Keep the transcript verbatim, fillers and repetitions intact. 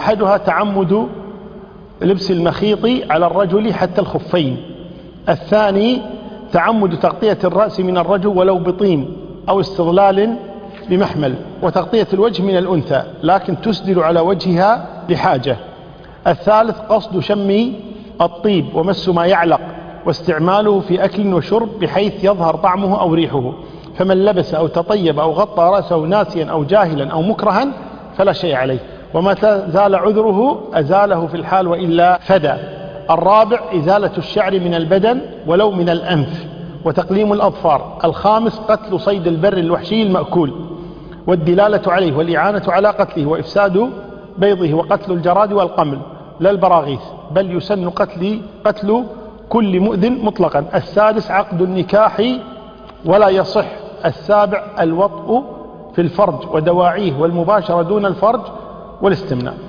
أحدها تعمد لبس المخيط على الرجل حتى الخفين. الثاني تعمد تغطية الرأس من الرجل ولو بطين أو استظلال بمحمل، وتغطية الوجه من الأنثى لكن تسدل على وجهها لحاجة. الثالث قصد شم الطيب ومس ما يعلق واستعماله في أكل وشرب بحيث يظهر طعمه أو ريحه، فمن لبس أو تطيب أو غطى رأسه ناسيا أو جاهلا أو مكرها فلا شيء عليه، وما زال عذره أزاله في الحال وإلا فدى. الرابع إزالة الشعر من البدن ولو من الأنف وتقليم الأظفار. الخامس قتل صيد البر الوحشي المأكول والدلالة عليه والإعانة على قتله وإفساد بيضه، وقتل الجراد والقمل لا البراغيث، بل يسن قتل قتل كل مؤذن مطلقا. السادس عقد النكاح ولا يصح. السابع الوطء في الفرج ودواعيه والمباشرة دون الفرج والاستمناء.